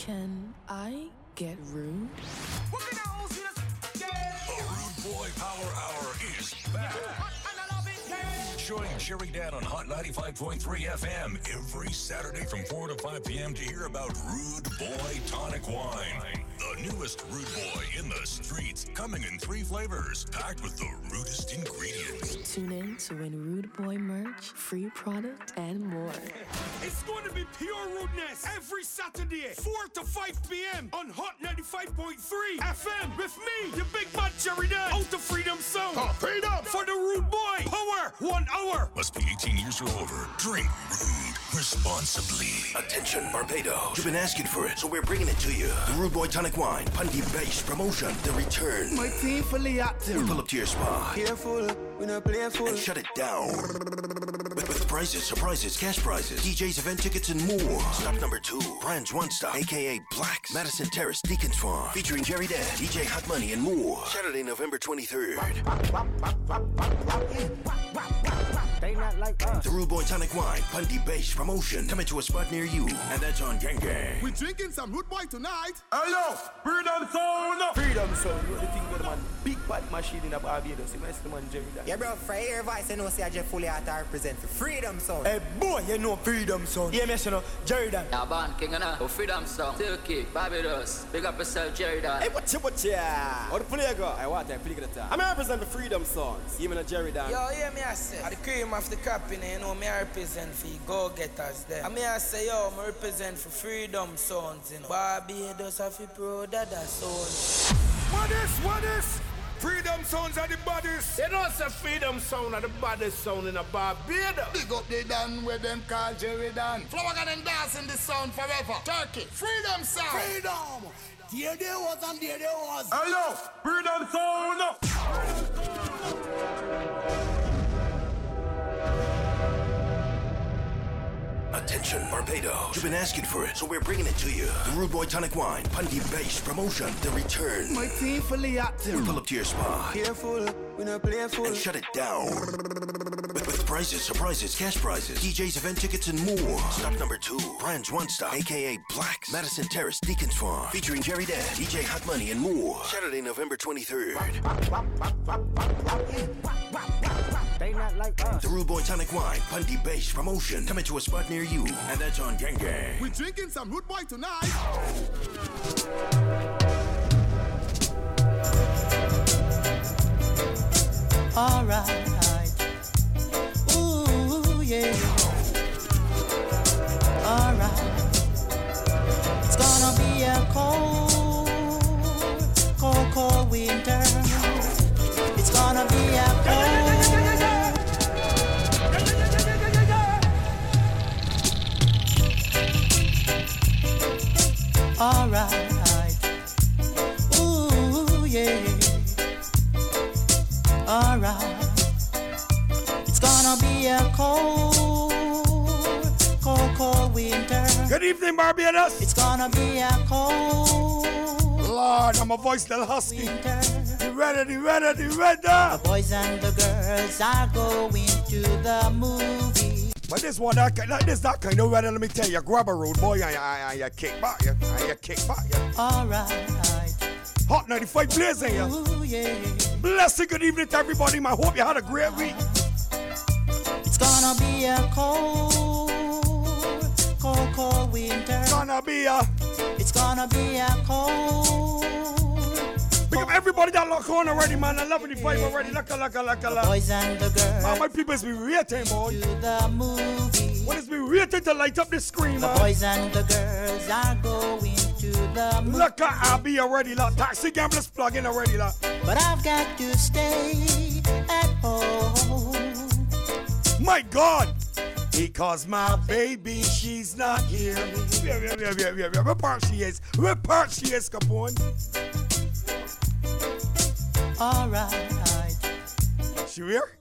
Can I get rude? The Rude Boy Power Hour is back. Join Jerry Dan on Hot 95.3 FM every Saturday from 4 to 5 p.m. to hear about Rude Boy Tonic Wine. The newest Rude Boy in the streets, coming in 3 flavors, packed with the rudest ingredients. Tune in to win Rude Boy merch, free product, and more. It's going to be pure rudeness every Saturday, 4 to 5 p.m. on Hot 95.3 FM with me, the big bad Jerry Dan, out of Freedom Zone. Freedom for the Rude Boy. Power 1 hour. Must be 18 years or over. Drink rude responsibly. Attention, Barbados. You've been asking for it, so we're bringing it to you. The Rude Boy Tonic Wine, Pundy Base Promotion, The Return. My team fully active. Pull up to your spot. Careful, we not playful. And shut it down. With prizes, surprises, cash prizes, DJs, event tickets, and more. Stop number 2, Brands One Stop, a.k.a. Blacks, Madison Terrace, Deacons Farm. Featuring Jerry Dan, DJ Hot Money, and more. Saturday, November 23rd. They not like us. The Rude Boy Tonic Wine, Pundy Base Promotion. Coming to a spot near you. And that's on Gang Gang. We drinking some Rude Boy tonight. Hello, Freedom Zone. Freedom Zone, you know the thing with the man. Big bad machine in a Barbados. You mess the man Jerry Dan. Yeah, bro, for your voice, you know, say I just fully out to represent for Freedom Zone. Hey, boy, you know Freedom Zone. Yeah, you know, Jerry Dan. Yeah, Ban King and oh, Freedom Zone. Still kick, Barbados. Big up yourself, Jerry Dan. Hey, what you? How the play go? I want to play the time. I'm represent the Freedom Songs. Even a Jerry Dan. Yo, hear me I say, the cream of the cap in you know, me I represent for go-getters there. I mean I say, yo, I represent for Freedom Songs, you know. Barbados have a pro dada sound. What is? Freedom Sounds are the baddest. They don't say Freedom Sound are the baddest sound in a Barbados. Big up the Dan where them call Jerry Dan. Flower Garden dancing this sound forever. Turkey, Freedom Sound. Freedom. There they was and there they was. Hello, Freedom Sound. Attention, Barbados. You've been asking for it, so we're bringing it to you. The Rude Boy Tonic Wine, Pundy Base Promotion, The Return. My team fully active. Pull up to your spot. Careful, we not playful. And shut it down. With prizes, surprises, cash prizes, DJs, event tickets, and more. Stop number 2, Brands One Stop, a.k.a. Blacks, Madison Terrace, Deacons Farm. Featuring Jerry Dan, DJ Hot Money, and more. Saturday, November 23rd. They not like us. The Rude Boy Tonic Wine, Pundy Base Promotion. Coming to a spot near you. And that's on Gang Gang. We drinking some Rude Boy tonight. Alright. Ooh, yeah. Alright. It's gonna be a cold winter. It's gonna be a cold. Alright. Ooh, yeah. Alright. It's gonna be a cold winter. Good evening, Barbados. It's gonna be a cold. Lord, I'm a voice little husky. Winter. You ready? The boys and the girls are going to the movie. But this one, that kind of weather, let me tell you, grab a road boy and you kick back, yeah. Alright. Hot 95 blazing, yeah. Ooh, yeah. Blessed good evening to everybody, man. Hope you had a great week. It's gonna be a cold winter. It's gonna be a cold. Big up everybody that lock on already, man. I love the vibe already. The boys and the girls. My people's be waiting, boy. To the movie. What is be waiting to light up the screen, man? The boys and the girls are going to the movie. Look at Abby already, like taxi gamblers plugging already, like. But I've got to stay at home. My God. Because my baby, she's not here. Yeah. What part she is, Capone? Alright. She here?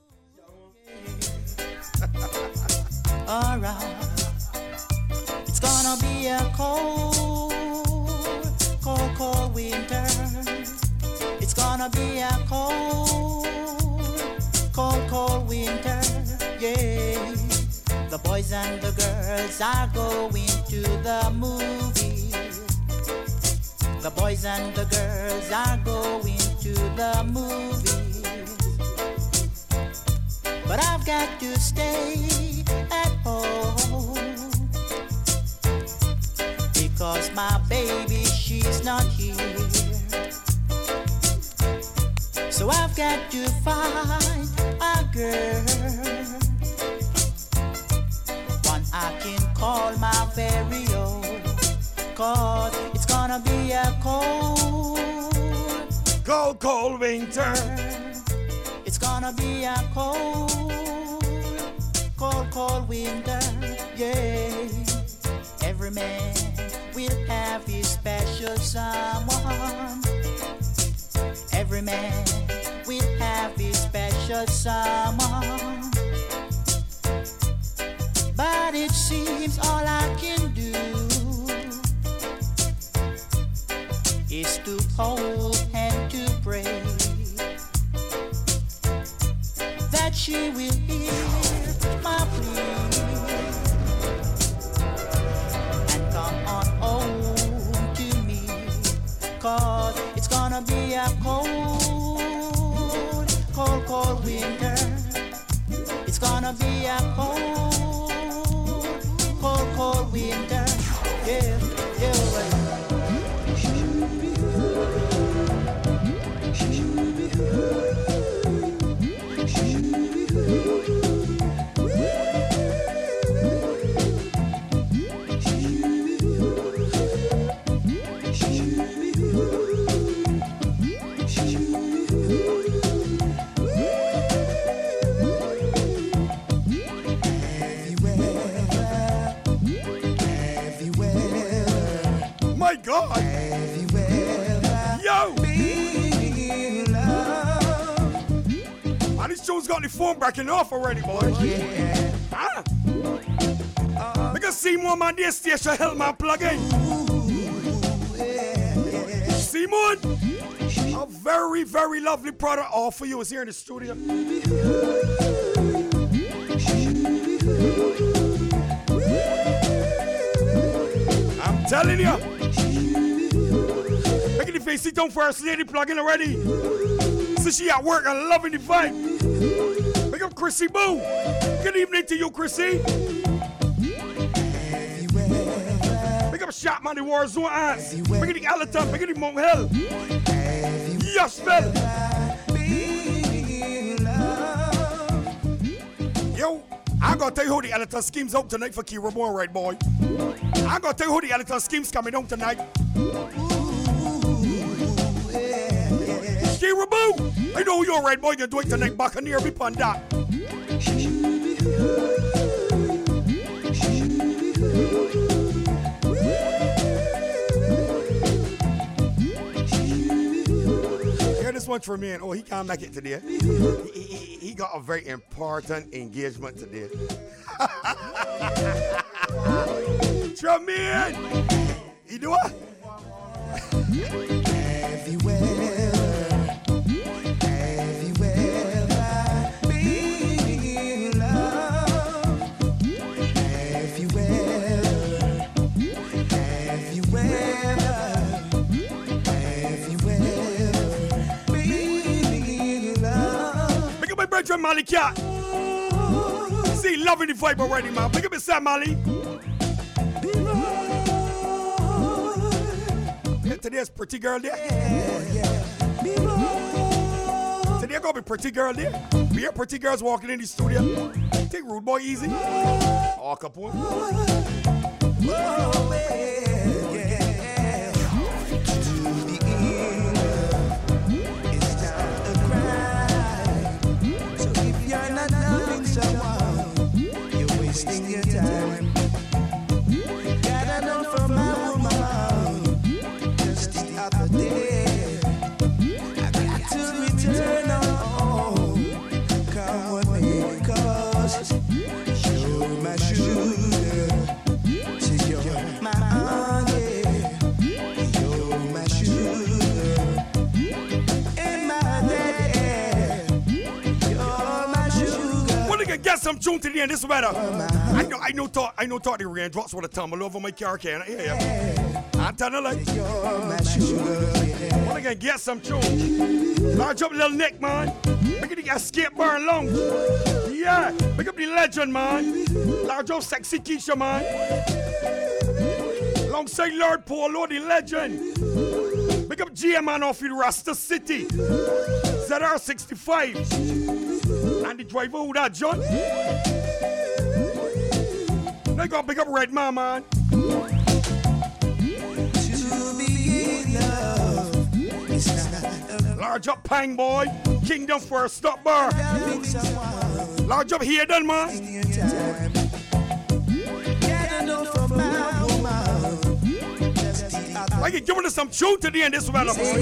Alright. It's gonna be a cold winter. It's gonna be a cold winter. Yeah. The boys and the girls are going to the movie. The boys and the girls are going to the movies, but I've got to stay at home because my baby, she's not here. So I've got to find a girl, one I can call my very own, cause it's gonna be a cold winter. It's gonna be a cold winter, yeah. Every man will have his special someone. Every man will have his special someone. But it seems all I can do is to hope and to pray that she will hear my plea and come on home to me, cause it's gonna be a cold winter. It's gonna be a cold winter. Yeah, yeah. God. Yo! Man, this show's got the phone backing off already, boy. Yeah. Ah. Because Simon, man, this station held my plug in. Simon, a very, very lovely product all for you is here in the studio. I'm telling you. Making the face sit down first lady plug in already. So she at work and loving the vibe. Make up Chrissy Boo. Good evening to you, Chrissy. Make up Shot Man, the War Zone ass. Make it the Alaton, make it the Mount Hill. Yes, man. Yo, I gotta tell you how the Alaton scheme's out tonight for Kira Boy, right, boy? I gotta tell you how the Alaton scheme's coming out tonight. Kira Boo! I know you're right, boy. You're doing tonight. Buccaneer, be on that. Hear this one from me. Oh, he can't make it today. He got a very important engagement today. Tremaine! You do what? Mali Cat. See, loving the vibe already, man. Pick up Sam Mali. Yeah, today's pretty girl there. Today gonna be pretty girl there. We hear pretty girls walking in the studio. Take Rude Boy easy. Oh, Capone. Wasting your time. Got a note from my woman just the other day. I got to return home. Come with me, cause you're my sugar. See, you're my honey. You're my sugar. And my daddy. You're my sugar. Well, nigga, get some tune to the end. This weather. I know. Thought the raindrops would have tumbled over my car can. Yeah. I tell you like, I want to get some tune. Large up little neck, man. Make it escape burn long. Yeah, make up the legend, man. Large up sexy Keisha, man. Alongside Lord Polo, the legend. Make up GM man off in Rasta City. ZR65. And the driver who that John. They gonna pick up Red Man. Large up Pang Boy, Kingdom First Stop Bar. Large up here then, man. Like you giving us some tune today in this weather, boy.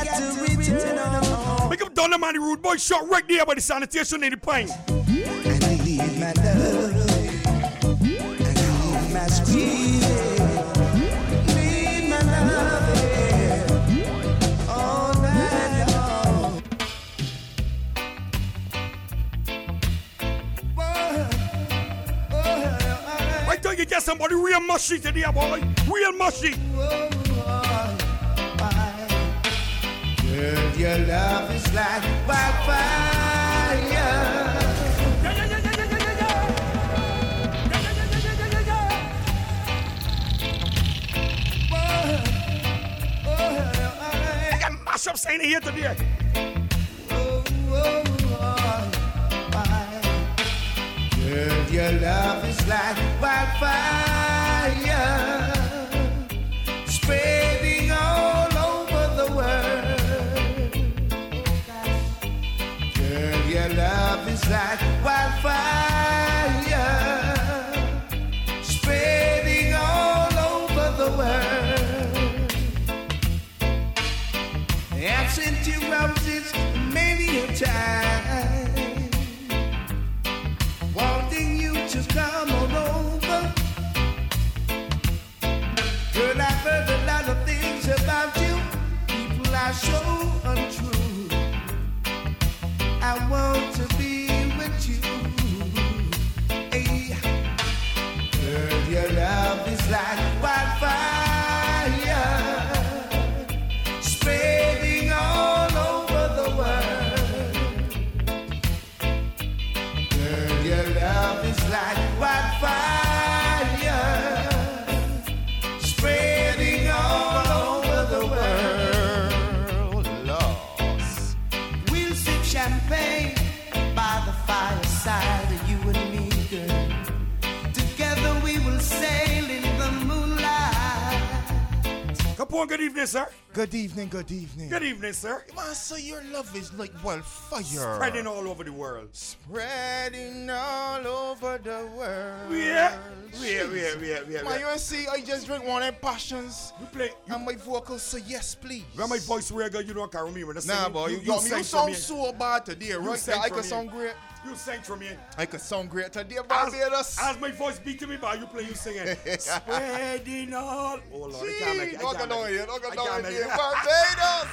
Make up Donna Man, the rude boy shot right there by the sanitation in the Pang. And I need my love. I need my squeeze. Need my love. You get somebody real mushy today, boy. Real mushy. Girl, your love is like wildfire. I got mashups ain't here today. Girl, your love is like wildfire, spreading all over the world. Girl, your love is like wildfire, spreading all over the world. I've sent you roses many a time, wanting you to come on over. Girl, I've heard a lot of things about you. People are so untrue. I want to be with you. Hey. Girl, your love is like wildfire, spreading all over the world. Girl, your love is like wildfire, spreading all over the world. Lost. We'll sip champagne by the fireside, you and me, girl. Together we will sail in the moonlight. Come on, good evening, sir. Good evening, good evening. Good evening, sir. Man, so your love is like wildfire. Spreading all over the world. Spreading all over the world. Yeah. Man, you see, I just drink one of them passions. You play. And my vocals say yes, please. When my voice real, you don't carry me when I sing. Nah, boy, you sound so bad today, right? I can sound great. You sing for me. I can sound great today, Barbados. As my voice beat to me, but you play, you singing. Spreading all. Oh, Lord, I can't make it. Don't go down here, Barbados.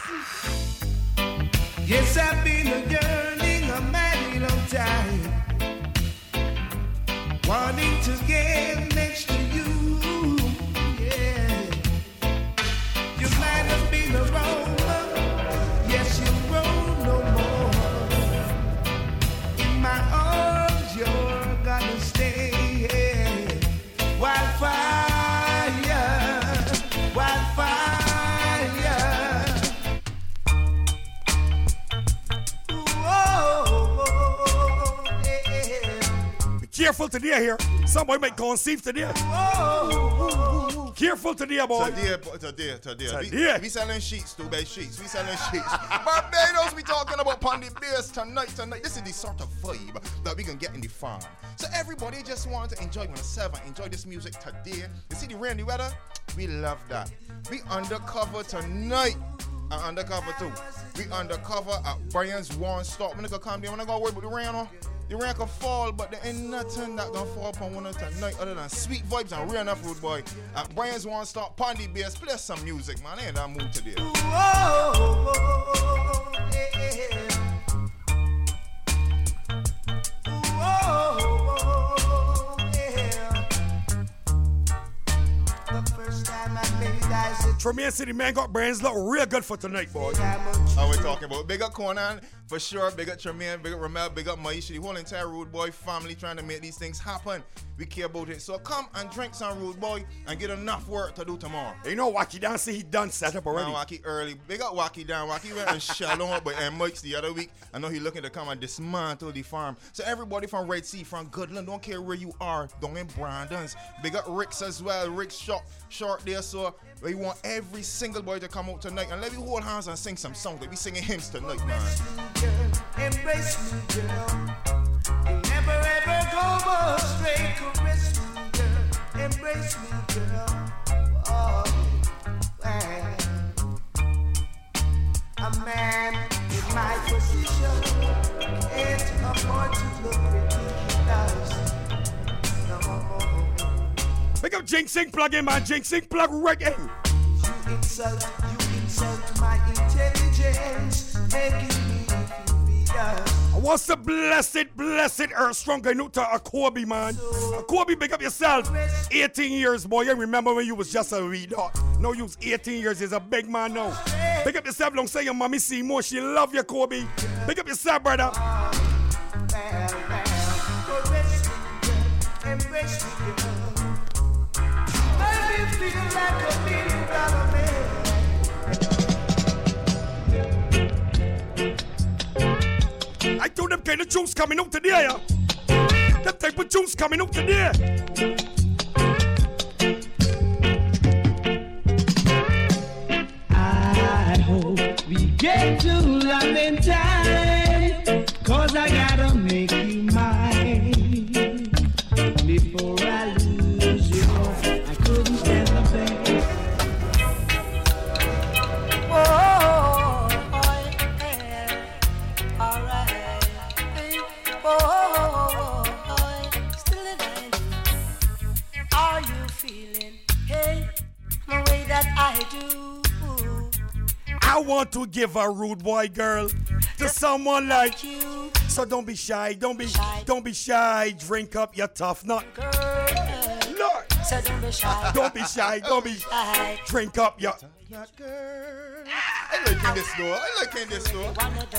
Yes, I've been a yearning a mighty long time, wanting to get next to you. Yeah, you might have been a roamer. Yes, you roam no more. In my arms, you're gonna stay. Wildfire, wildfire. Whoa, yeah. Be careful today here. Somebody might conceive today. Careful today, boy. Today. We selling sheets, 2-bed sheets. We selling sheets. Barbados, we talking about Pondy Beers tonight. This is the sort of vibe that we can get in the farm. So everybody just want to enjoy 107, enjoy this music today. You see the rainy weather? We love that. We undercover tonight. And undercover too. We undercover at Brian's One Stop. When I go come there, when I go worry about the rain, the rain can fall, but there ain't nothing that gonna fall upon one tonight other than sweet vibes and real enough rude boy. At Brian's One Stop, Pondy Beers, play some music, man. I ain't that mood today. Whoa, yeah. Whoa, yeah. The first time I laid Tremaine City man got brains look real good for tonight, boys. How we talking about? Big up Conan, for sure. Big up Tremaine, big up Ramel, big up Maisha, the whole entire Rude Boy family trying to make these things happen. We care about it. So come and drink some Rude Boy and get enough work to do tomorrow. You know Wacky Dan say he done set up already. Man, Wacky early. Big up Wacky Dan. Wacky went and shalom up with Mike's the other week. I know he looking to come and dismantle the farm. So everybody from Red Sea, from Goodland, don't care where you are, down in Brandon's. Big up Rick's as well. Rick's short there. So we want every single boy to come out tonight and let me hold hands and sing some songs. Like we singing hymns tonight, man. Embrace me, girl. You never ever go astray. Caress me, girl. Embrace me, girl. Oh, well. A man in my position can't afford to look ridiculous. No. Pick up Jinxing plug in, man. Jinxing plug reggae. You insult my intelligence, making me furious. What's the blessed Earth Stronger note to Akobi, man? Akobi, big up yourself. 18 years, boy. You remember when you was just a wee dog. No, you was 18 years. He's a big man now. Big up yourself. Don't say your mommy see more. She love you, Kobe. Big up yourself, brother. Embrace me, girl. Make me feel like a $1 million man. I told them kind of tunes coming out today, yeah. That type of tunes coming out today. I hope we get to love in time, 'cause I gotta make you mine. Before I lose you, I couldn't stand the pain. Oh, yeah. Alright. Oh, still alive. Are you feeling, hey, the way that I do? I want to give a rude boy girl to someone like you. So don't be shy, don't be shy. Drink up your tough nut. Lord. So don't be shy. Don't be shy, don't be shy. Drink up your girl. I like in this door. I like in this door.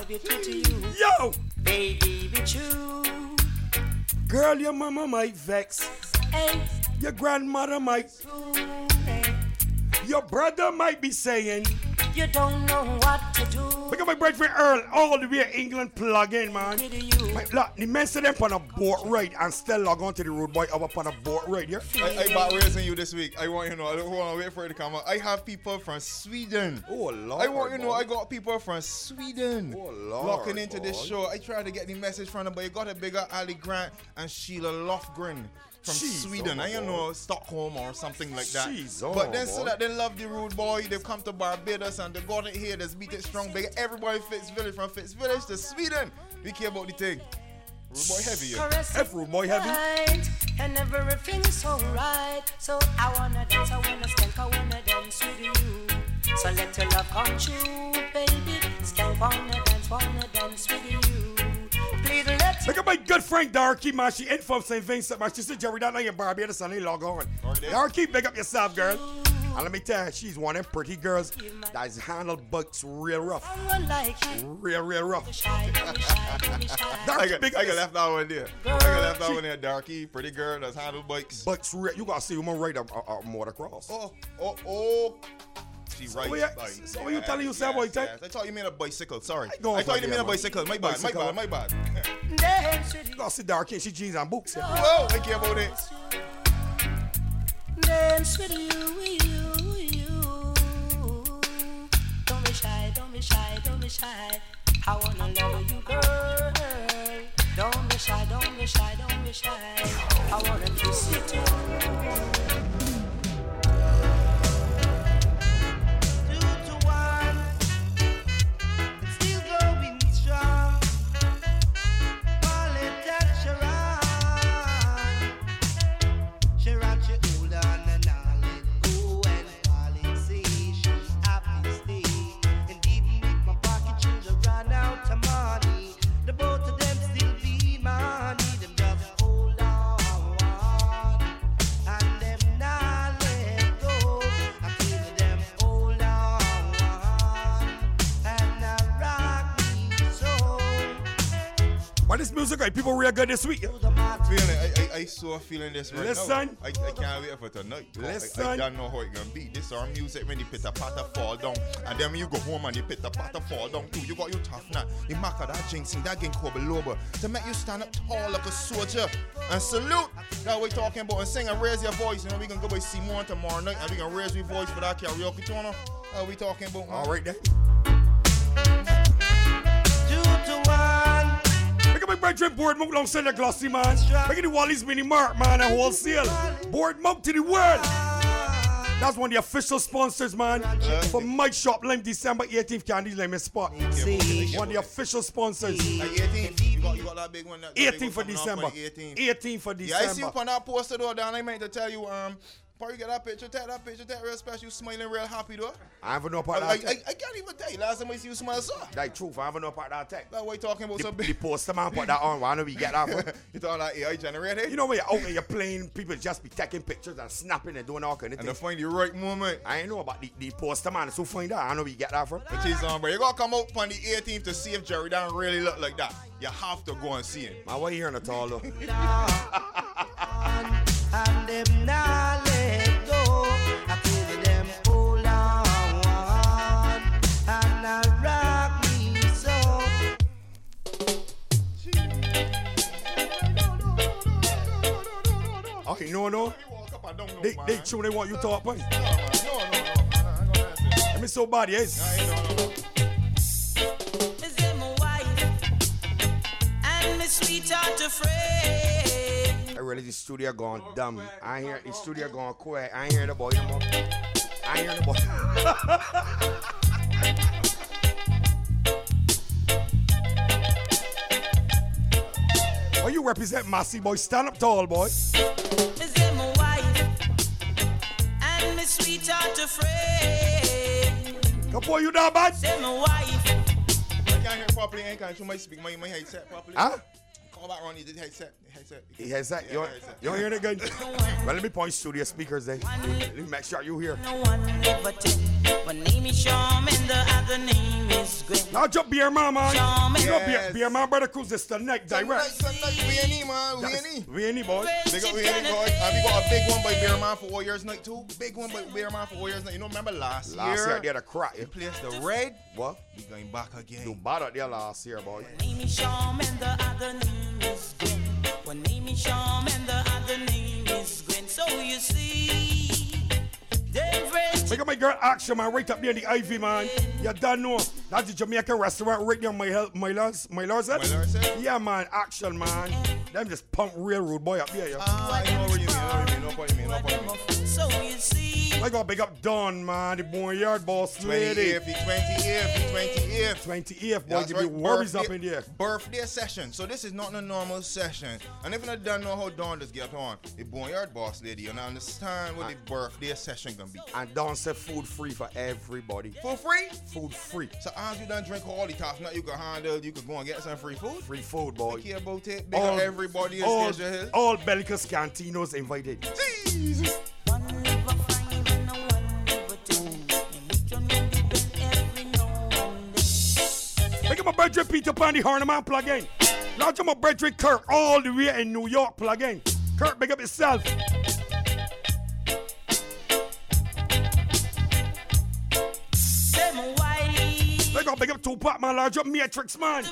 Yo, baby, with you. Girl, your mama might vex. Hey. Your grandmother might. Hey. Your brother might be saying, you don't know what to do. Look at my boyfriend Earl, all the way England plug in, man. Look, the men say them on a boat ride and still log on to the Rude Boy up on a boat ride, yeah? I bought raising you this week. I want you to know, I don't want to wait for it to come out. I have people from Sweden. Oh, Lord. I want you to know, I got people from Sweden. Oh, Lord. Locking into this show. I tried to get the message from them, but you got a bigger Ali Grant and Sheila Lofgren from Sweden. I don't know, Stockholm or something like that. But then so that they love the Rude Boy, they've come to Barbados and they got it here. Let's beat it strong, big. Everybody Fitz Village, from Fitz Village to Sweden. We care about the thing. Rude Boy heavy, yeah. F Rude Boy heavy. And everything's so right. So I wanna dance, I wanna skank, I wanna dance with you. So let your love come true, baby. Skank, wanna dance with you. Please let look at my good friend Darky, man. She in from St. Vincent, man. She said, Jerry, down in Barbados and they log on. Darky, big up yourself, girl. And let me tell you, she's one of them pretty girls that's handled bucks real rough. Real rough. I got left that one there. I got left that one there, Darky. Pretty girl that's handled bikes. Bucks real. You gotta see woman ride a motocross. Oh. She right. So what you telling yourself, boy? Yes. I thought you meant a bicycle. Sorry. I thought you meant a bicycle. My bad. You gotta see Darky. She jeans and boots. Yeah. Whoa, I care about it. Dance with you. Don't be shy. I wanna love you, girl. Don't be shy. I wanna kiss you too. 2 to 1, it's still going strong. Call it that Sharon, she hold on and all it go. music, right? People real good this week. I so feeling this right Listen. now. I can't wait for tonight. Listen. I don't know how it gonna be. This our music when the pitter patter fall down. And then when you go home and the pitter patter fall down too. You got your tough nut. You mark that jinxing, that game called Beloba. To make you stand up tall like a soldier. And salute. That we talking about. And sing and raise your voice. You know, we gonna go by Simone tomorrow night. And we gonna raise your voice for that karaoke tournament. That we talking about. All right then. 2 to 1. Make up my brethren board mount alongside the glossy man. Make it the Wally's Mini Mart man and wholesale. Board mount to the world. That's one of the official sponsors, man. For my shop, Lime December 18th, Candy Lime Spot. One of the official sponsors. 18th, you got that big one. 18th for December. 18th for December. Yeah, I see you on that poster though, down. I meant to tell you, before you get that picture, take real special. You smiling real happy though. I haven't no part of that. I can't even tell you. Last time I see you smile so. Like truth, I haven't no part of that tech. That way talking about some big. The poster man put that on. Why don't we get that one? You talking like AI generated? You know when you're out and you're playing, people just be taking pictures and snapping and doing all kind of things. And to find the right moment. I ain't know about the poster man. So find out. I know where you get that from. But he's on, bro. You gotta come out on the 18th to see if Jerry Dan really look like that. You have to go and see him. Man, what you hearing at all though? And them now let go. I feel them hold on. And I rock me so. Okay, no. They true, they want you to talk, boy. No. Let me so bad, yes. No. Is them my wife and my sweetheart afraid? I really the studio gone dumb. I hear the studio gone quiet. I ain't hear the boy no more. I ain't hear the boy. Oh, you represent Massey, boy. Stand up tall, boy. Is them my wife and my sweetheart afraid? Come boy, you down bad? Is them my wife? I can't hear properly. I can't you might speak my headset properly. Huh? Call back Ronnie, the headset. He has that. You don't hear that good? Well, let me point studio speakers then. Let me make sure you hear. No one ever tell. One name is Sham and the other name is Gwen. Now jump Beer Man, man. Yes. You know Beer Man brother cruise this tonight direct. Tonight, we any man, We any boy. Big up we any boy. And we got a big one by Beer Man for Warriors Night too. Big one by Beer Man for Warriors Night. You know, remember last year? Last year they had a crack. He placed the red. What? We going back again. You bad out there last year, boy. One name is Sham and the other name is Gwen. One name is Sham and the other name is Gwen. So you see, Look at my girl Action, man, right up near the Ivy, man. You don't know. That's the Jamaican restaurant right near my lord's head. Yeah, man, Action, man. Them just punk railroad boy up here, yeah. I know what you mean. No point you mean. So you see, I gotta big up Don, man, the boneyard boss lady. 28th, boy, give me worries up in there. Birthday session. So this is not a normal session. And if you don't know how Dawn just get on, the boneyard boss lady, you understand what the birthday session gonna be. And Dawn said food free for everybody. Food free? Food free. So as you done drink all the top, now you can handle, you can go and get some free food. Free food, boy. Care about it. Big up everybody is here. All Bellicus Cantinos invited. Jesus. Make up my brethren Peter Pan, the Horneman plug in. Launch up my brethren Kirk all the way in New York plug in. Kirk, big up yourself. Big up Tupac, man. Large up Matrix, man.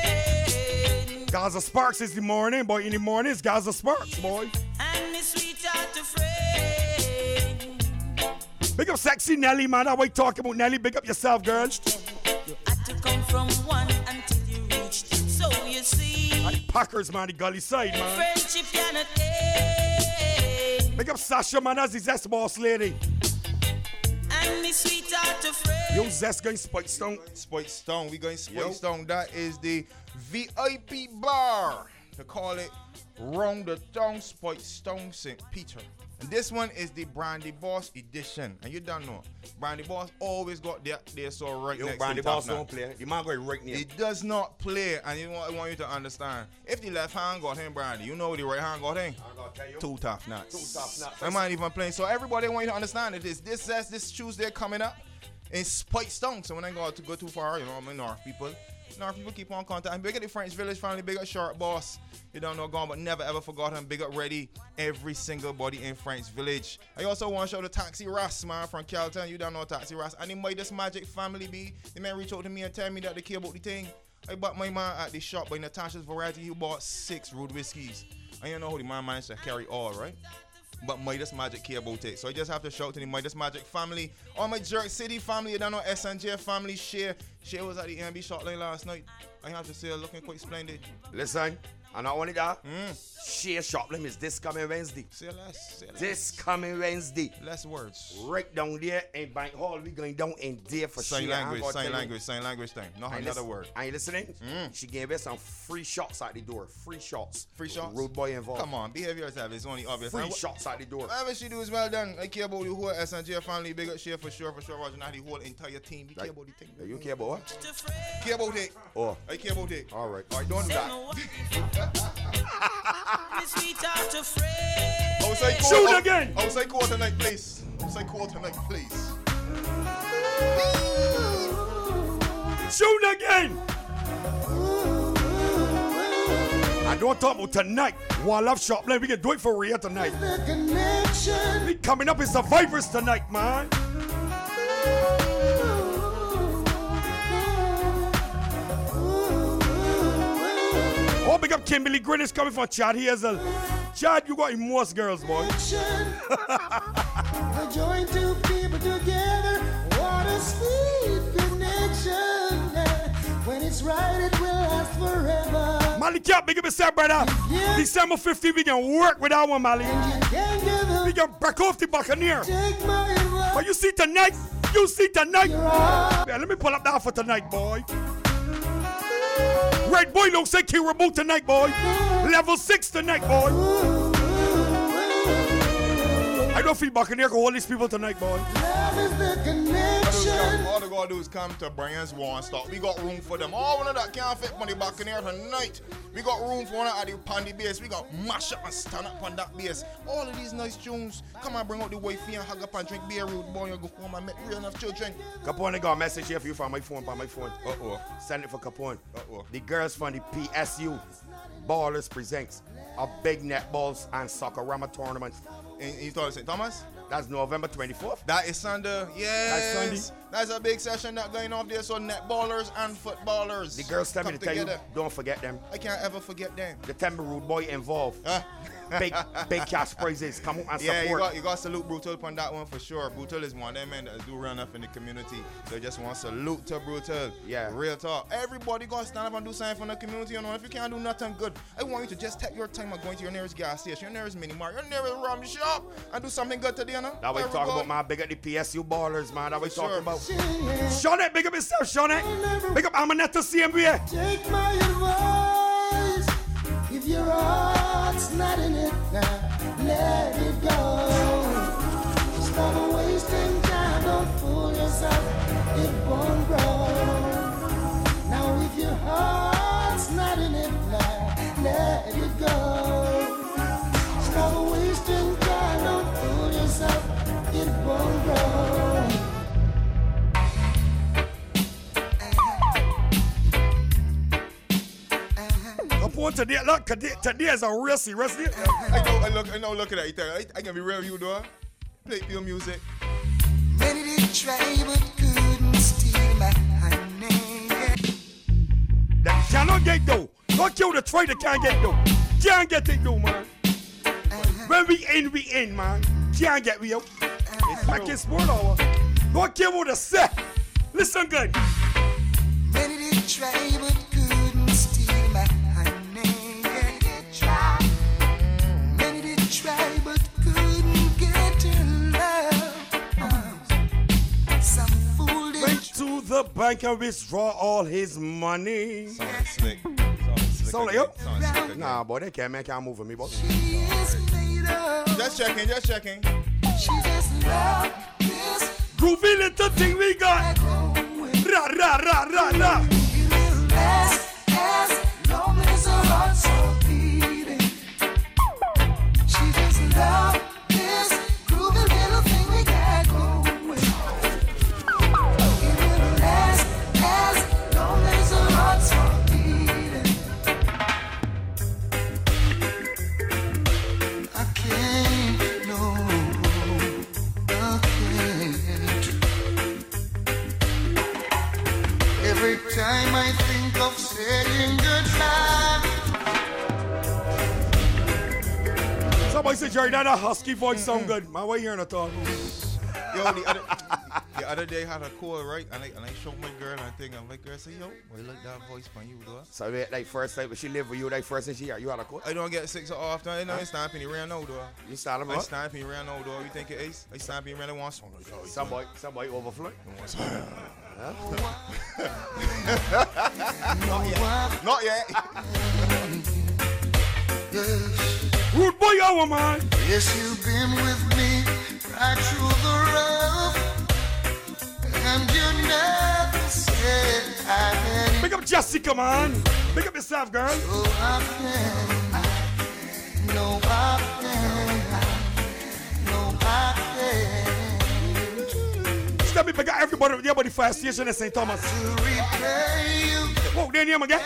Gaza Sparks is the morning, boy. In the morning, it's Gaza Sparks, boy. And me sweetheart afraid. Big up Sexy Nelly, man. I wait talking about Nelly. Big up yourself, girl. You had to come from one until you reached it. So you see. And the Packers, man. The gully side, man. Friendship cannot end. Big up Sasha, man. That's the Zest boss lady. And me sweetheart afraid. Yo, Zest going Spike Stone. Spike Stone. We going Spike Stone. That is the VIP bar. To call it Round the Tongue Spike Stone St. Peter. And this one is the Brandy Boss edition. And you don't know. Brandy Boss always got there so right next to the Brandy Boss don't play. You might go right near. It does not play. And I want you to understand. If the left hand got him, Brandy, you know the right hand got him. Two top nuts. I'm not even playing. So everybody want you to understand it is this Tuesday coming up in Spike Stone. So when I go to go too far, you know, I'm in North people. Now people keep on contacting. Big up the French Village family, big up Sharp Boss. You don't know gone, but never ever forgot him. Big up Ready, every single body in French Village. I also want to show the Taxi Ras, man, from Calton. You don't know Taxi Ras. And the Midas Magic family be. The man reach out to me and tell me that they care about the thing. I bought my man at the shop by Natasha's Variety. He bought 6 rude whiskeys. I don't know how the man managed to carry all, right? But Midas Magic care about it. So I just have to shout to the Midas Magic family. All my Jerk City family, you don't know SNJ family, Shea was at the AMB shot line last night. I have to say, looking quite splendid. Listen, and not only that, Shea shop line is this coming Wednesday. Say less. This coming Wednesday. Less words. Right down there in Bank Hall, we going down in there for sign Shea. Sign language thing. Not another word. Are you listening? She gave us some free shots at the door. Free shots. Free shots? Rude boy involved. Come on, behave yourself. It's only obvious. Free shots at the door. Whatever she do is well done. I care about the whole SNJ family. Big up Shea for sure. Roger, not the whole entire team. We care about the thing. You care about what? Care about it. Oh. I care about it. All right. All right, don't do that. Shoot again. Outside court tonight, please. Outside court tonight, please. Shoot again. I don't talk about tonight. One Love Shop, we can do it for real tonight. We coming up as survivors tonight, man. Oh, big up Kimberly Grin is coming from Chad Hazel. Chad, you got most girls, boy. Join two people together. What a sweet connection. When it's right, it will last forever. Mali Cap, big up yourself, brother. December 15th, we can work with that one, Mali. We can break off the Buccaneer. But you see tonight. Yeah, let me pull up that for tonight, boy. Red boy, don't say key remote tonight, boy. Level 6 tonight, boy. I don't feel Buccaneer can hold these people tonight, boy. Love is the connection. All they gotta do is come to Brian's One Stop. We got room for them. All one of that can't fit on the Buccaneer tonight. We got room for one at the Pandy base. We got mash up and stand up on that base. All of these nice tunes. Come on, bring out the wifey and hug up and drink beer, rude boy, and go home and make real enough children. Capone, I got a message here for you from my phone. Uh-oh. Send it for Capone. Uh-oh. The girls from the PSU Ballers presents a big netballs and soccer-rama tournament. You thought it St. Thomas? That's November 24th. That is Sunday. Yes. That's Sunday. That's a big session that going on there. So netballers and footballers. The girls tell me to tell you, don't forget them. I can't ever forget them. The Timber Rude Boy involved. Big cash prizes. Come on and support. Yeah, you got to salute Brutal on that one for sure. Brutal is one of them men that do real enough in the community. So I just want to salute to Brutal. Yeah. Real talk. Everybody got to stand up and do something for the community. You know, if you can't do nothing good, I want you to just take your time and going to your nearest gas station, your nearest mini mart, your nearest rum shop, and do something good today, you know? That we talk about, man. Big up the PSU ballers, man. That we talking about. Shawnee, big up yourself, Shawnee. Big up Amanetta CMBA. Take my advice. If your heart's not in it now, let it go. Stop wasting time, don't fool yourself, it won't grow. Now if your heart's not in it now, let it go. Stop wasting time, don't fool yourself, it won't grow. Today, look, today is a real serious day. I know, look at that. I can be real with you, though. Play your music. Many did try, but couldn't steal my honey. That cannot get though. Don't kill the trade that can't get though. Can't get it though, man. When we in, man. Can't get we out. It's like it's sport hour. Don't kill what I say. Listen good. Many did try, but couldn't steal my honey. Many did try, but couldn't get your love. Some fool did went to the bank and withdraw all his money. Sound slick. Sound like yo? Nah, boy, they can't move with me, boy. Just checking. She just love this groovy little thing we got. Ra. As long as her heart's so beating. She just love this groovy little thing we got going. It will last as long as her heart's Every time I think of saying goodbye. Somebody said, Jerry, that husky voice sound good. Man, what you hearing at all? Yo, the other day I had a call, right? And I showed my girl and I think, my girl said, yo, I like that voice from you, though. So like first time she live with you, like first thing she hear, you had a call? I don't get sick so often. I know it's stamping around now, though. You stamping I stamping around now, though. You think it is? I stamping around once. Somebody overflow. Not yet. Rude boy, hour, man. Yes, you've been with me right through the rough, and you never said I had. Pick up Jessica, man. Pick up yourself, girl. So I can. Stop me, pick up everybody with the fire station in St. Thomas. Whoa, then him again.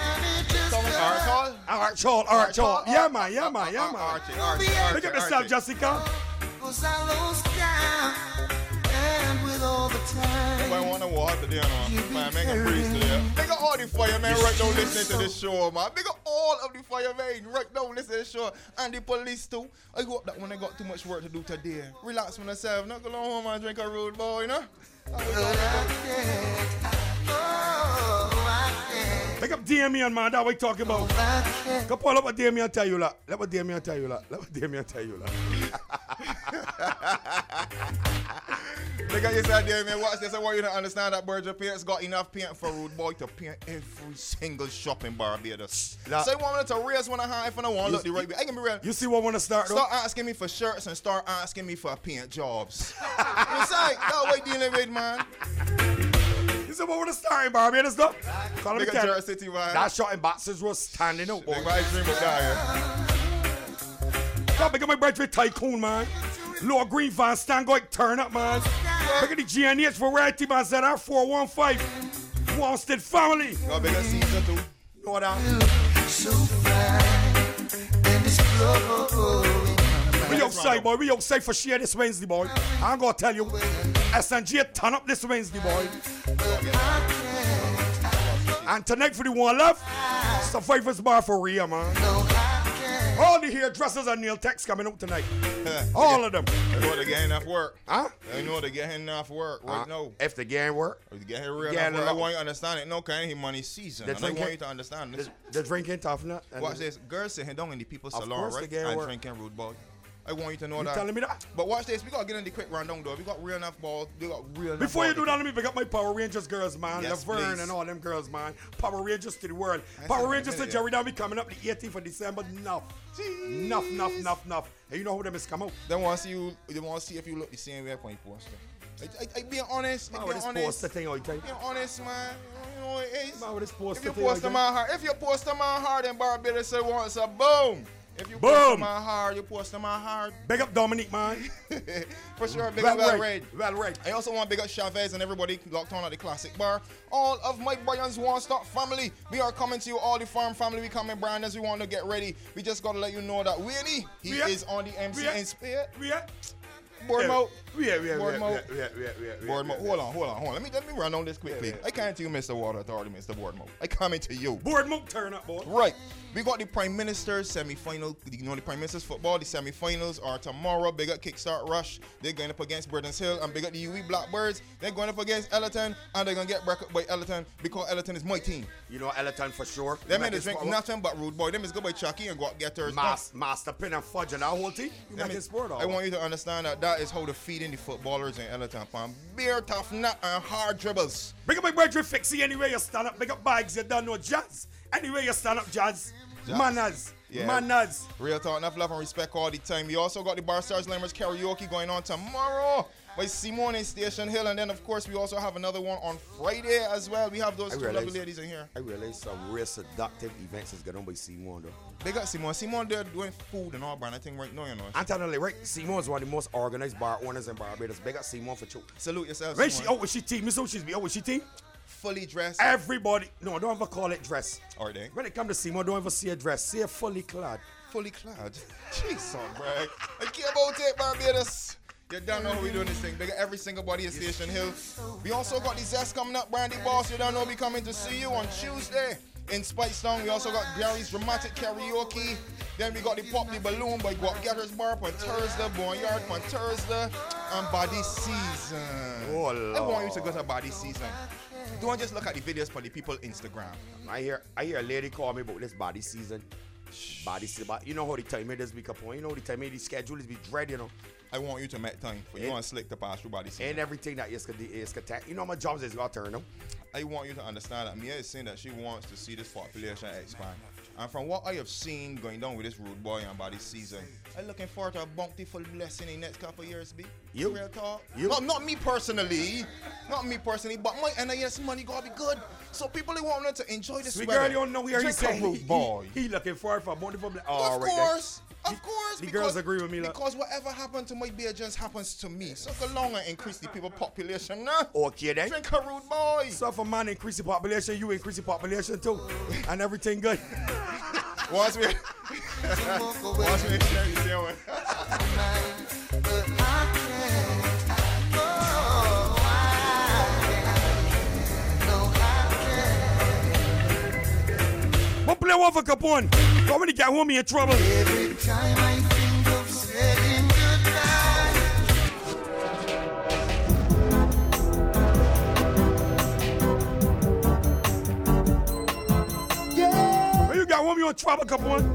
Archall. Yeah, man. Pick up yourself, Jessica. Cause I lost count, and with all the time. I want to walk today, man. Make a breeze today. Big up all the firemen right now listening to this show, man. Big up all of the firemen right now listening to this show. And the police too. I hope that when I got too much work to do today, relax with myself. Not go home and drink a Rude Boy, you know? Pick up Damien, man. That's what we talking about. Go pull up what Damien tell you, that. Let what Damien tell you, that. Look at you said, Damien, watch this. I want you to understand that Burger Paint's got enough paint for Rude Boy to paint every single shop in Barbados. So I want to raise one and a half and I want look the right way. I can be real. You see what I want to start, though? Start asking me for shirts and start asking me for paint jobs. You say, that's what we dealing with, man. You see what I want to start in Barbados, though? Call me Jersey City, man. That shot in boxes was standing out, boy. I dream of that, Come pick up my birthday tycoon, man. Lord Green Van Stan going turn up, man. Look at the GNH variety, man. ZR 415. Wanstead family. Got bigger Caesar too. Know that? So fine, and it's we outside, boy. We outside for share this Wednesday, boy. I'm gonna tell you. SNG turn up this Wednesday, boy. And tonight for the one love, Survivors Bar for real, man. All the hairdressers and nail techs coming out tonight. All of them. I know they getting enough work. Huh? I know they getting enough work right now. If they getting work? If they getting real enough work, I want you to understand it. No, kind of money season. And I want you to understand this. The drinking tough, not? Watch this. Girls sitting down in the people's salon, right? And drinking Rude Boy. I want you to know you that. Telling me that? But watch this. We got to get in the quick rundown, though. We got real enough balls. We got real enough Before you do that, let me pick up my Power Power Rangers girls, man. Yes, Laverne please. and all them girls, man. Power Rangers to the world. Power Rangers to Jerry Down be coming up the 18th of December. Enough. Hey, you know who them is come out? They want to see you. They want to see if you look the same way upon your poster. I being honest. Man, with this poster thing, all you being honest, man. You know what it is. Man, with this poster if you thing, poster my heart, if you poster my heart, then Barbados say once a boom. If you post my heart, you post my heart. Big up Dominic, man. For sure, big up Well Red. Well, I also want big up Chavez and everybody locked on at the Classic Bar. All of Mike Bryan's One Stop family. We are coming to you, all the farm family. We coming, Brandons. We want to get ready. We just got to let you know that Winnie, he is on the MC in Spear. Boardmouth. Boardmouth. Hold on. Let me run on this quickly. I can't to you, Mr. Water Authority, Mr. Boardmouth. I coming to you. Boardmouth turn up, boy. Right. We got the Prime Minister's semi-final. You know the Prime Minister's football. The semi-finals are tomorrow. Big up Kickstart Rush. They're going up against Burdens Hill. And big up the UE Blackbirds. They're going up against Ellerton. And they're going to get back up by Ellerton because Ellerton is my team. You know Ellerton for sure. Them men is drink nothing but Rude Boy. Them is go by Chucky and go up get theirs. Master Pin and Fudge and that whole team. I want you to understand that is how to feed in the footballers in Ellerton. Beer, tough nut, and hard dribbles. Big up my brother Fixie anywhere you stand up. Big up Bags, you don't know Jazz. Anywhere you stand up, Jazz. Manners. Real talk, enough love and respect all the time. We also got the Bar Stars Lammers karaoke going on tomorrow by Simone in Station Hill. And then, of course, we also have another one on Friday as well. We have those two lovely ladies in here. I realize some real seductive events is going on by Simone, though. They got Simone. Simone, they're doing food and all brand. I think right now, you know. I'm telling you, right? Simone's one of the most organized bar owners in Barbados. Big up Simone for you. Salute yourself, right, Simone. She team. Miss she's she team? Fully dressed. Everybody. No, don't ever call it dress. Are they? When it comes to Simone, don't ever see a dress. See a fully clad. Fully clad? Jeez, son, brag. I care about it, Barbados. You don't know how we doing this thing. Big every single body at Station Hill. We also got the Zest coming up. Brandy Boss, you don't know, we coming to see you on Tuesday in Spice Town. We also got Gary's Dramatic Karaoke. Then we got the Pop the Balloon by Guap Getters Bar on Thursday, Boneyard on Thursday, and Body Season. Oh, Lord. I want you to go to Body Season. Don't just look at the videos for the people Instagram. I hear a lady call me about this Body Season. Body Season. You know how they tell me this week upon. You know how they tell me the schedule is be dread, you know. I want you to make time for you want to slick to pass through Body Season. And everything that is take. You know my job is got to turn them. I want you to understand that Mia is saying that she wants to see this population expand. And from what I have seen going down with this Rude Boy and Body Season, I'm looking forward to a bountiful blessing in the next couple of years, B. You? Real talk. You? Not me personally. Not me personally, but my NIS money gotta be good. So people they want them to enjoy this Sweet weather. girl, you don't know here he say Rude Boy. He looking forward for a bountiful blessing. Of course. Of course, the girls agree with me. Because whatever happened to my beer just happens to me. So go long and increase the people population now. Okay then. Drink a Rude Boy. So if a man increase the population, you increase the population too. And everything good. Watch me. Watch me. But play one for Capone. But when you get home, you're in trouble. Every time I think of saying goodbye. Yeah. When you get home, you're in trouble, Capone.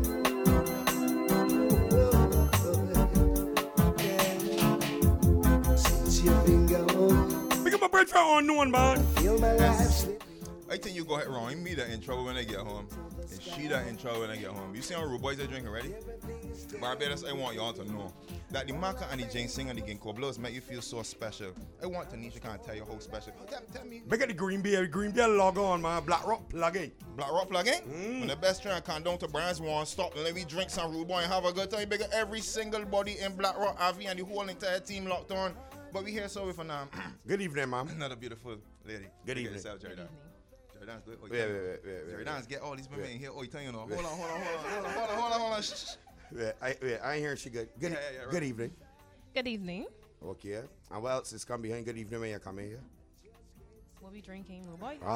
Pick up my bread for unknown, man. I think you go ahead wrong. Me that in trouble when I get home. And she that in trouble when I get home. You see how Rude Boys are drinking already? Barbados, I want y'all to know that the maca and the ginseng and the ginkgo blows make you feel so special. I want Tanisha can tell you how special. Tell me. Make it the Green Beer log on, man. Black Rock plug in. Black Rock plug in? When the best train come down to Brands one stop and let me drink some Rude Boy and have a good time. Bigger every single body in Black Rock, Avi and the whole entire team locked on. But we here so with an good evening, ma'am. Another beautiful lady. Good evening. Yourself, Jerry Dan. Jerry Dan's good. Wait. Jerry Dan's get all these women in here. Oh, you tell you know. Hold on. Shh. I ain't hearing she good. Good evening. Good evening. Okay. And what else is come behind good evening when you come in here? What we drinking, Rude Boy?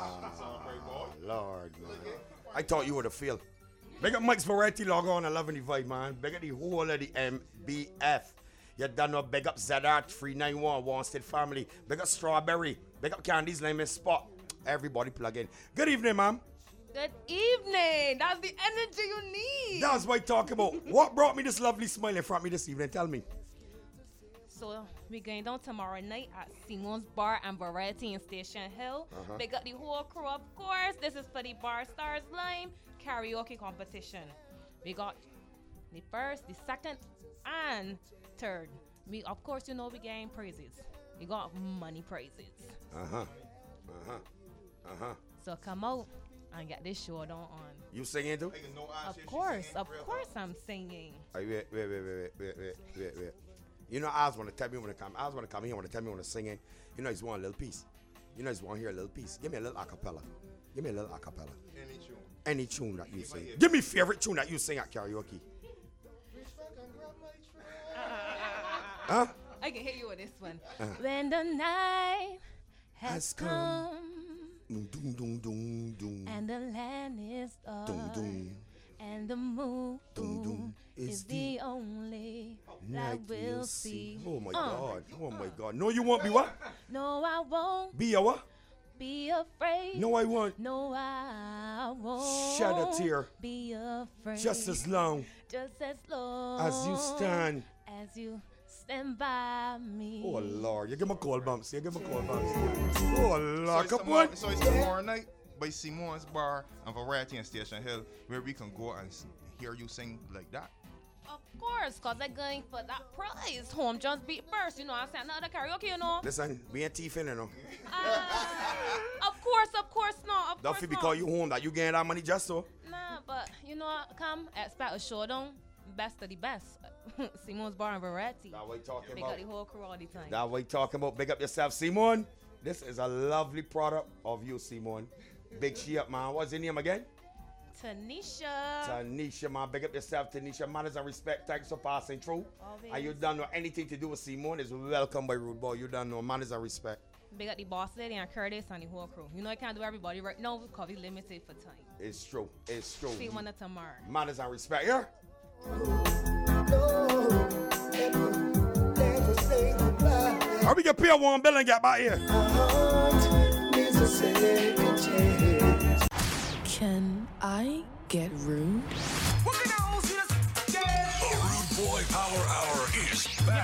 Lord, man. I thought you would have feel. Big up Mike's Variety log on. I love the vibe, man. Big up the whole of the MBF. You done know, big up Zadart 391, Wanstead family. Big up Strawberry. Big up Candy's Lemon Spot. Everybody plug in. Good evening, ma'am. Good evening. That's the energy you need. That's what I talk about. What brought me this lovely smile in front of me this evening? Tell me. So we're going down tomorrow night at Simon's Bar and Variety in Station Hill. Big up the whole crew, of course. This is for the Bar Stars Lime karaoke competition. We got the first, the second, and third. We, of course, you know we getting prizes. We got money prizes. So come out and get this show on. You singing too? Of course I'm singing. Wait. You know, I was want to tell me when to come. I was want to come here. Want to tell me when to singing. You know, he's one little piece. You know, he's one here a little piece. Give me a little acapella. Any tune that you sing. Give me favorite tune that you sing at karaoke. Huh? I can hit you with this one. When the night has come and the land is dark and the moon is the only light we'll see. Oh my God. No, you won't be what? No, I won't be a what? Be afraid. No, I won't. No, I won't. Shed a tear. Be afraid. Just as long as long as you stand. As you stand by me. Oh Lord, you give me cold bumps. Oh Lord, come on. So it's tomorrow night by Simon's Bar and Variety in Station Hill where we can go and hear you sing like that. Of course, because they're going for that prize. Home just beat first, you know. I said another karaoke, you know. Listen, we ain't thieving, you know. Of course not. Don't feel because you home that you getting that money just so. Nah, but you know, come expect a showdown. Best of the best. Simon's Bar and Variety. That way talking Big about. up the whole crew all the time. That way talking about. Big up yourself, Simon. This is a lovely product of you, Simon. Big she up, man. What's your name again? Tanisha, man, big up yourself, Tanisha. Manners and respect, thanks for passing through. Always. And you don't know anything to do with Simone is welcome by Rude Boy. You don't know manners and respect. Big up the boss lady and Curtis and the whole crew. You know I can't do everybody right now because we limited for time. It's true. See one tomorrow. Manners and respect, yeah? How we get pay $1 billion and get back here? Can I get rude? The Rude Boy Power Hour is back.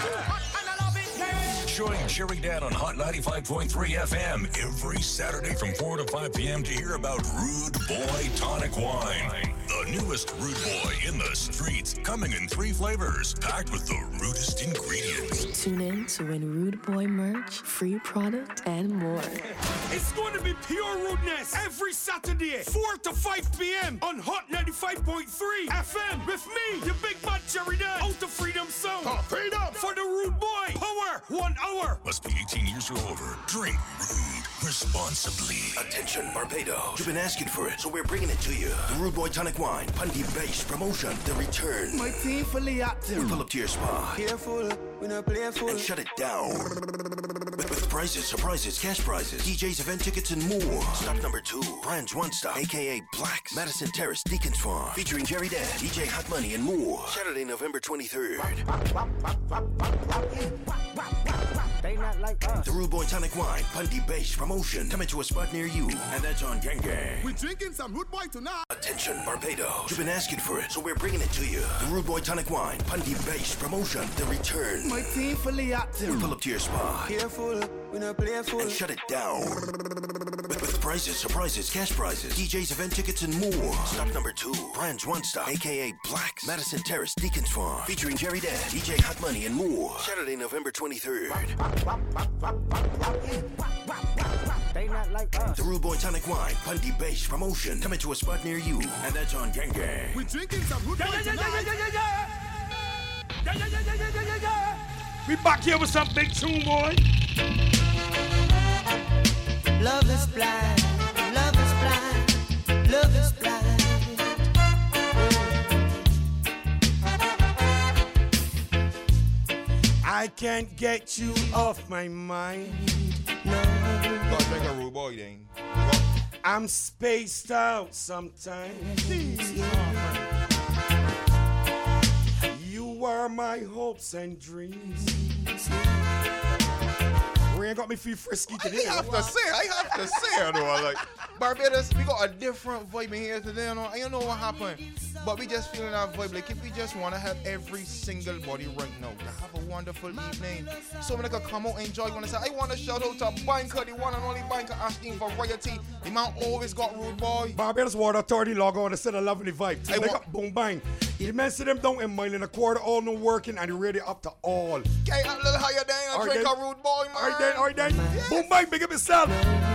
Join Jerry Dan on Hot 95.3 FM every Saturday from 4 to 5 p.m. to hear about Rude Boy Tonic Wine. The newest Rude Boy in the streets, coming in 3 flavors, packed with the rudest ingredients. Tune in to win Rude Boy merch, free product, and more. It's going to be pure rudeness every Saturday, 4 to 5 p.m. on Hot 95.3 FM with me, the big bad Jerry Dan, out of Freedom Sound. Freedom! For the Rude Boy Power 1 hour. Must be 18 years or over. Drink rude responsibly. Attention, Barbados. You've been asking for it, so we're bringing it to you. The Rude Boy Tonic Wine, Pundy Base Promotion, The Return. My team fully active. We pull up to your spot. Careful, we not playful. And shut it down. With prizes, surprises, cash prizes, DJs, event tickets, and more. Stop number 2, Branch One Stop, a.k.a. Blacks, Madison Terrace, Deacons Farm, featuring Jerry Dan, DJ Hot Money, and more. Saturday, November 23rd. They not like us. The Rude Boy Tonic Wine, Pundy Base Promotion, coming to a spot near you. And that's on Gang Gang. We drinking some Rude Boy tonight. Attention, Barbados. You've been asking for it, so we're bringing it to you. The Rude Boy Tonic Wine, Pundy Base Promotion, The Return. My team fully active. We pull up to your spot. Careful, we not playful. And shut it down. With prizes, surprises, cash prizes, DJs, event tickets, and more. Stop number 2, Branch One Stop, a.k.a. Blacks, Madison Terrace, Deacons Farm, featuring Jerry Dan, DJ Hot Money, and more. Saturday, November 23rd. They not like us. The Rude Boy Tonic Wine, Pundy Base Promotion, coming to a spot near you. And that's on Gang Gang. We drinking some Rude Boy tonight. We back here with some big tune, boy. Love is blind, love is blind, love is blind. I can't get you off my mind. Gotta drink a Rude Boy then. I'm spaced out sometimes. You are my hopes and dreams. We ain't got me feel frisky today. I have to say, though, like, Barbados, we got a different vibe in here today, you know. I don't know what happened, but we just feeling that vibe. Like, if we just want to have every single body right now to have a wonderful evening, so when they can come out and enjoy, when they say, I want to shout out to Banker, the one and only Banker, asking for royalty. The man always got Rude Boy. Barbados Water Authority log on instead of loving the vibe. They got boom bang. The men sit them down in mile in a quarter, all no working, and the radio up to all. Okay, a little higher down and drink a Rude Boy, man. All right then. Yes. Boom bang, big up yourself.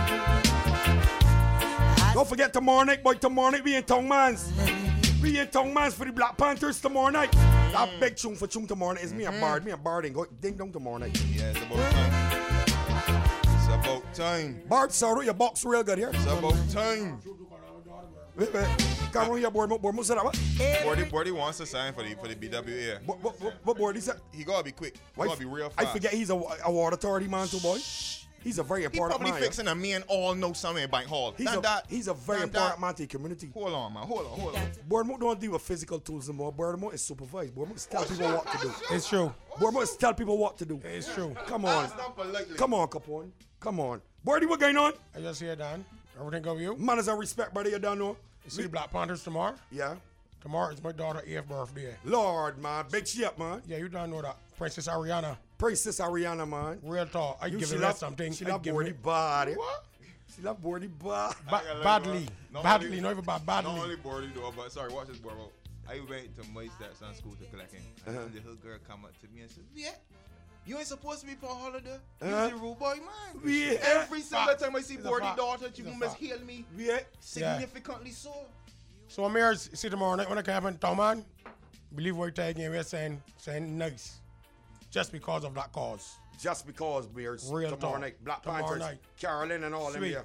Don't forget tomorrow night, boy. Tomorrow night we in Tongmans. We in Tongmans for the Black Panthers tomorrow night. That big tune for tune tomorrow night is me and Bard. Me and Bard ain't go ding dong tomorrow night. Yeah, it's about time. It's about time. Bard, sorry, your box real good here. It's about time. Wait. Come on here, Board said that what? Bordy wants to sign for the BWA. What Board he said? He gotta be quick. He gotta be real fast. I forget he's a water authority man too, boy. He's a very important man. He probably fixing a me and all know something in Bank Hall. He's a very important man to the community. Hold on, man. Hold on. Boardmouth don't deal with physical tools anymore. Boardmouth is supervised. Boardmouth tell people what to do. It's true. Boardmouth tell people what to do. It's true. Come on, Capone. Come on. Boardy, what going on? I just hear Dan. Everything go with you? Manners and respect, brother. You don't know. You see the Black Panthers tomorrow? Yeah. Tomorrow is my daughter's 8th birthday. Lord, man. Big shit, man. Yeah, you don't know that. Princess Ariana, man. Real talk. I give her something. She love Boardy body. What? She love Boardy body. Badly. Badly. Not even bad. Badly. Not only Boardy, though, but sorry, watch this, Boardy. I went to my stepson's school to collect him. And the little girl come up to me and said, yeah. You ain't supposed to be on holiday. You're the Rude Boy, man. Yeah. Every single time I see Boardy daughter, she must heal me. Yeah. Significantly so. So I'm here, see tomorrow night when I come in Toman, believe what you're taking, we're saying nice. Just because of that cause. Just because, Bears. Real tomorrow talk. night. Black Tomorrow Panthers. Night. Carolyn and all them here.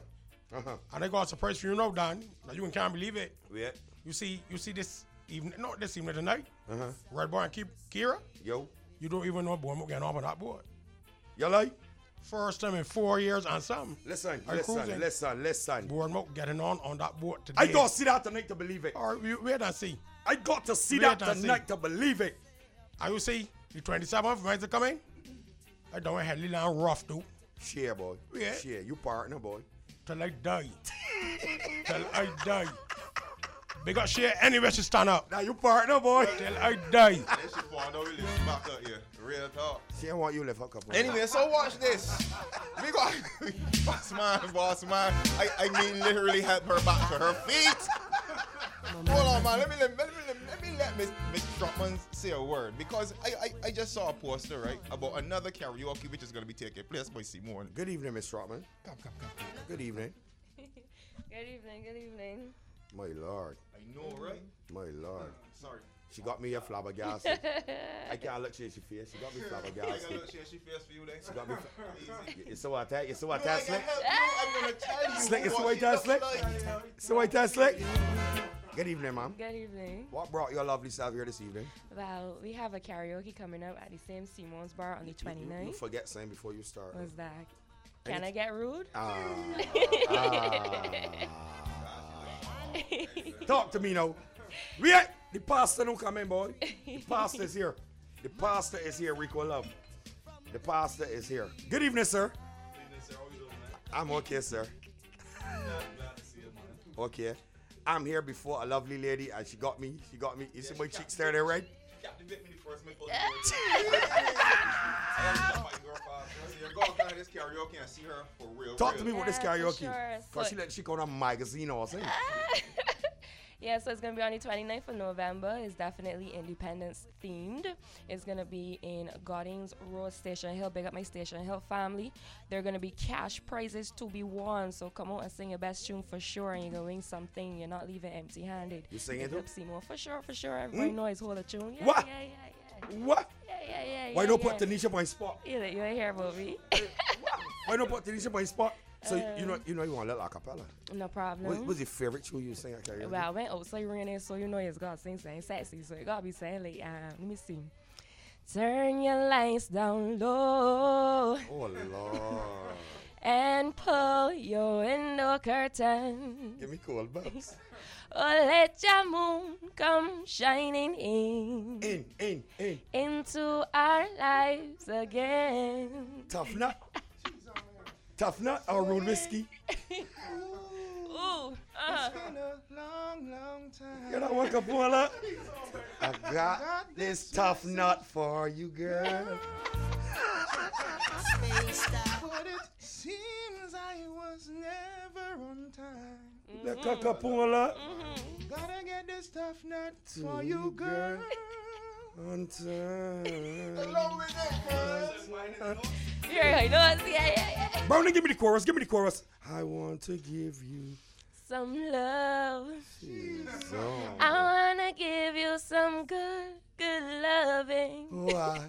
And I got a surprise for you now, Dan. Now you can't believe it. Yeah. You see this evening, not this evening tonight. Red Boy and Kira. Yo. You don't even know Bournemouth getting off on that board. You like? First time in 4 years and something. Listen. Bournemouth getting on that boat today. I got to see that tonight to believe it. Or wait and see. I got to see that tonight to believe it. And you see, the 27th, when is coming? I don't have little rough too. Share, boy. Yeah. Share. You partner, boy. Till I die. Till I die. Big up share anywhere she stand up. Now you partner, boy. Till I die. She found out we live back up here. Real talk. She want you live a couple. Anyway, so watch this. We got boss man. I mean literally help her back to her feet. Hold on, man. Let me let Miss Strotman say a word, because I just saw a poster, right, about another karaoke which is going to be taking place by Simone. Good evening, Miss Strotman. Come. Good evening. Good evening. My Lord. I know, right? My Lord. Sorry. She got me a flabbergasted. I can't look chase your face. She got me flabbergasted. I can't look chase your face for you then. She got me. You saw what that? Slick? I'm going to tell you. Slick, you see what that Slick? See what that Slick? Good evening, ma'am. Good evening. What brought your lovely self here this evening? Well, we have a karaoke coming up at the same Simone's Bar on the 29th. You forget saying before you start. What's that? Can I get rude? Talk to me now. Wait, the pastor don't come in, boy. The pastor is here. The pastor is here, Rico Love. The pastor is here. Good evening, sir. I'm okay, sir. Okay. I'm here before a lovely lady, and she got me. You see my cheeks there, right? This karaoke and see her for real. Talk to me about this karaoke. Sure. Because she go on a magazine or something. Yeah, so it's going to be on the 29th of November. It's definitely Independence themed. It's going to be in Goddings Road, Station Hill. Big up my Station Hill family. There are going to be cash prizes to be won. So come out and sing your best tune for sure. And you're going to win something. You're not leaving empty handed. You sing it too? For sure. Everybody knows hold a tune. Yeah, What? Yeah. What? Yeah. Why don't put Tanisha on my spot? You ain't hear about me. Why don't put Tanisha on my spot? So you know you want a little acapella. No problem. What's your favorite tune you sing at karaoke? Well, I went outside raining, so you know it's got to sing sexy, so it got to be saying like, let me see. Turn your lights down low. Oh, Lord. And pull your window curtain. Give me cold bugs. Oh, let your moon come shining in. Into our lives again. Tough nut. Tough nut or rude whiskey? Ooh, It's been a long time. You know what, Capola? I got this tough nut for you, girl. But it seems I was never on time. The Capola. Gotta get this tough nut for you, girl. On time. Yeah, you know, yeah. Brownie, give me the chorus. I want to give you some love. So. I wanna give you some good loving. Why?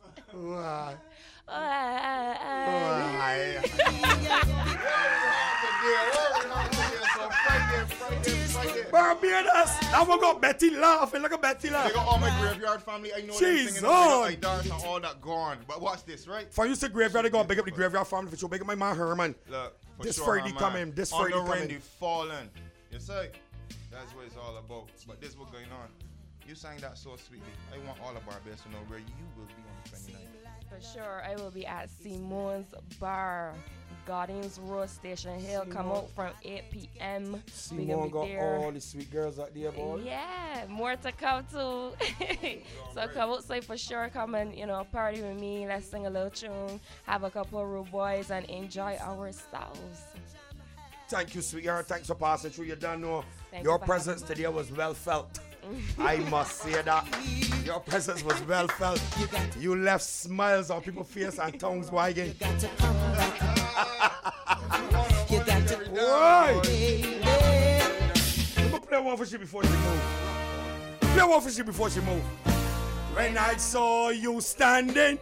Barbados. That one got Betty laughing like a Betty laugh. They got all my graveyard family. I know them Jeez, singing like darts and all that gone. But watch this, right? For you say graveyard, they got big up the graveyard family for sure. Big up my man Herman. Look, this sure, Friday man. coming. This Friday on the coming. rain, fallen. You see? That's what it's all about. But this is what's going on. You sang that so sweetly. I want all of Barbados to know where you will be on the 29th. For sure, I will be at Simone's Bar, Goddings Road, Station Hill. Come out from 8 p.m. Simone got all the sweet girls out there, boy. Yeah, more to come too. So come outside for sure. Come and party with me. Let's sing a little tune, have a couple of rude boys, and enjoy ourselves. Thank you, sweetheart. Thanks for passing through. You don't know. Thank Your you presence today was well felt. I must say that. Your presence was well felt. You left smiles on people's face and tongues wagging. You got to come back. You got to Right. Let me play one for she before she move. Play one for she before she move. When I saw you standing,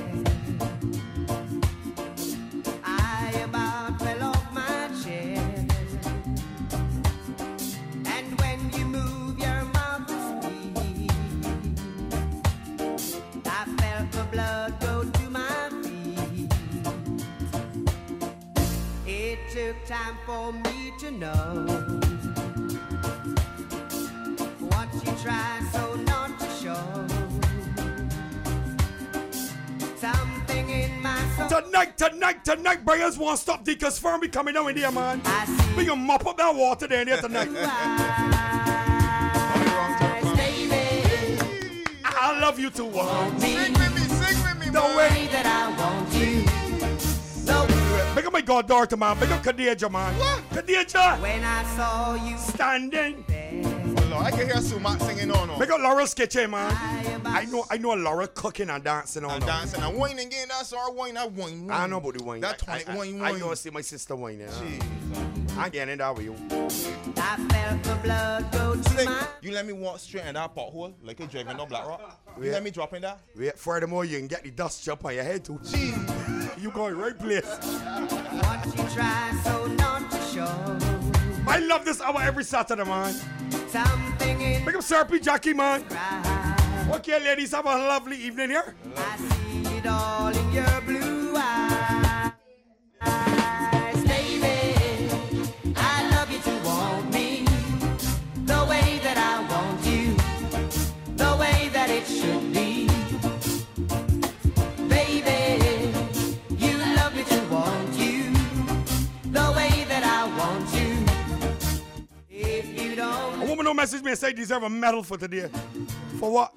I about fell off my chair. It took time for me to know what you try so not to show. Something in my soul. Tonight, Brian's won't stop because firm be coming down in there, man. We gonna mop up that water there in there tonight. I love you too. Sing with me, the way that I want you. Big up my goddaughter, man. Big up Khadija, man. What? Khadija. When I saw you standing. Oh, Lord, I can hear Sumat singing on. Big up Laura's kitchen, man. I know Laura cooking and dancing on. And dancing and whining again. That's our wine. That wine. I know about the wine. That tonic wine. I know see my sister wine. I'm getting that with you. I felt the blood go to my. You let me walk straight in that pothole like a dragon on Black Rock. You let me drop in that. Wait, furthermore, you can get the dust jump on your head too. You going right place. What you try so not to show. I love this hour every Saturday, man. Something in. Big up Sirpy Jackie, man. Okay, ladies, have a lovely evening here. I see it all in your blue eyes, baby. I love you to want me the way that I want you, the way that it should be, baby. You love me to want you the way that I want you. If you don't, A woman don't message me and say deserve a medal for today. For what?